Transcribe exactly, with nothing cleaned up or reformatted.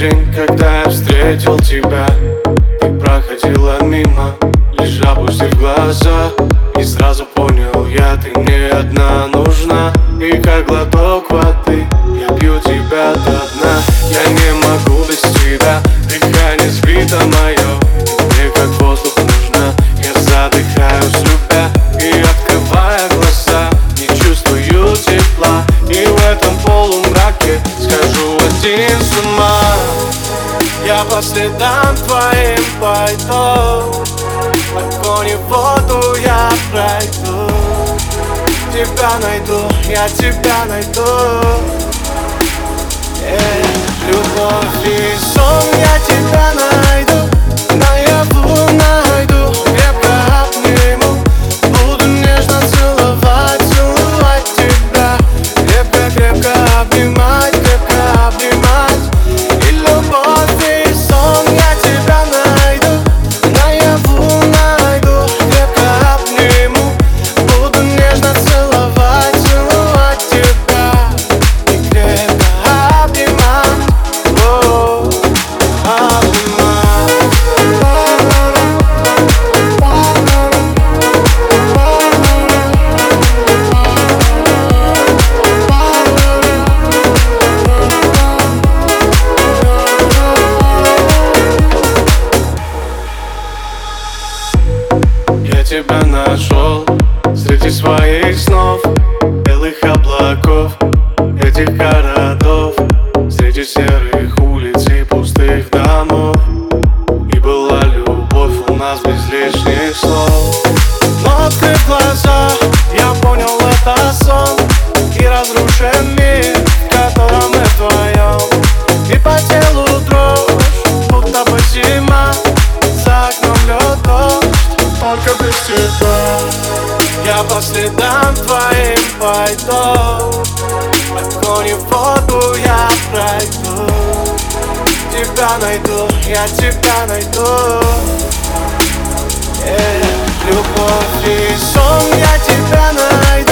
день, когда я встретил тебя. Ты проходила мимо, лишь опустив глаза, и сразу понял я, ты мне одна нужна. И как глоток воды я пью тебя до дна. Я не могу без тебя, дыхание сбито мое, мне как воздух нужна. Я задыхаюсь, любя, и открывая глаза, не чувствую тепла. И в этом полумраке схожу один с ума. Я по следам твоим пойду, огонь и воду я пройду. Тебя найду, я тебя найду. Yeah. Любовь и сон, я тебя найду, наяву найду, крепко обниму, буду нежно целовать, целовать тебя, крепко-крепко обнимать, крепко обнимать. И любовь и сон, я тебя найду, наяву найду, крепко обниму, буду нежно целовать, целовать тебя и крепко обнимать. Я тебя нашел среди своих снов, белых облаков, этих городов, среди серых улиц и пустых домов. И была любовь у нас без лишних слов. Но открыв глаза, я понял, это сон, и разрушен мир, в котором мы вдвоем. И по телу дрожь, будто бы зима, за окном лед, дождь, только без тебя. Я по следам твоим пойду, огонь и воду я пройду. Тебя найду, я тебя найду. Yeah. Любовь и сон, я тебя найду.